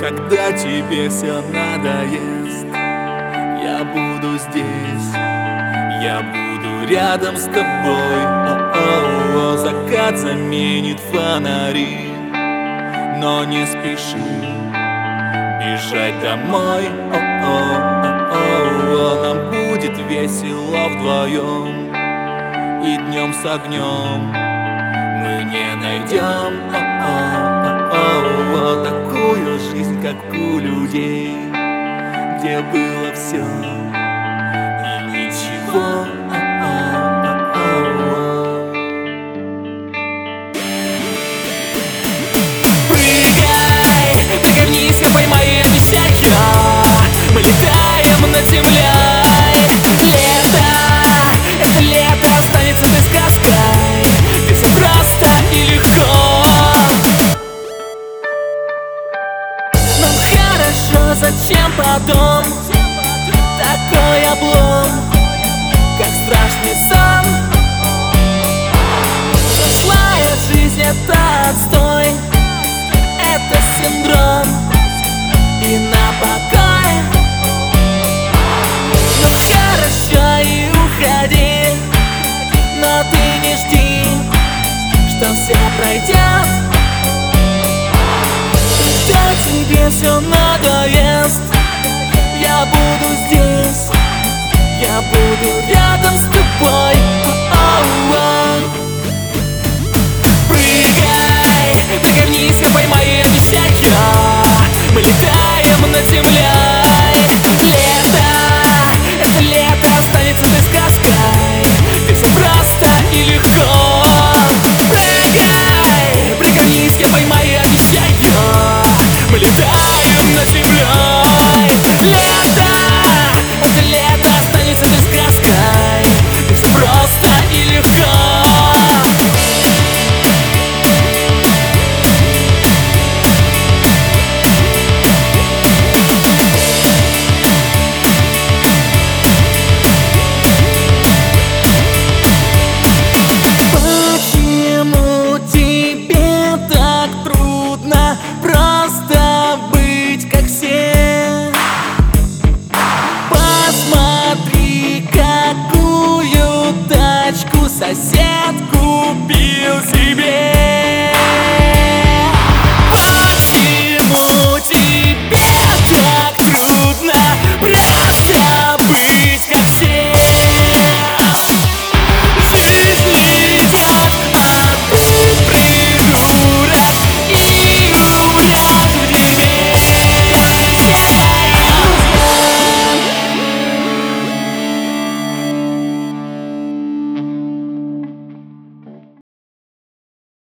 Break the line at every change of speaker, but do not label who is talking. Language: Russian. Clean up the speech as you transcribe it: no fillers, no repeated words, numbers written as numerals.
Когда тебе все надоест, я буду здесь, я буду рядом с тобой. О-о-о, закат заменит фонари, но не спеши бежать домой. О-о-о, нам будет весело вдвоем, и днем с огнем мы не найдем такую жизнь, как у людей, где было все и ничего. Прыгай, прыгай вниз, я поймаю обещаю. Мы летаем над землей. Лето, это лето останется той сказкой, где все просто и легко. Нам хорошо, зачем потом такой облом, как страшный сон? Злая жизнь — это отстой, это синдром, и на покой. Ну хорошо, и уходи, но ты не жди, что все пройдет. Когда тебе все надоест, я буду здесь, я буду рядом с тобой.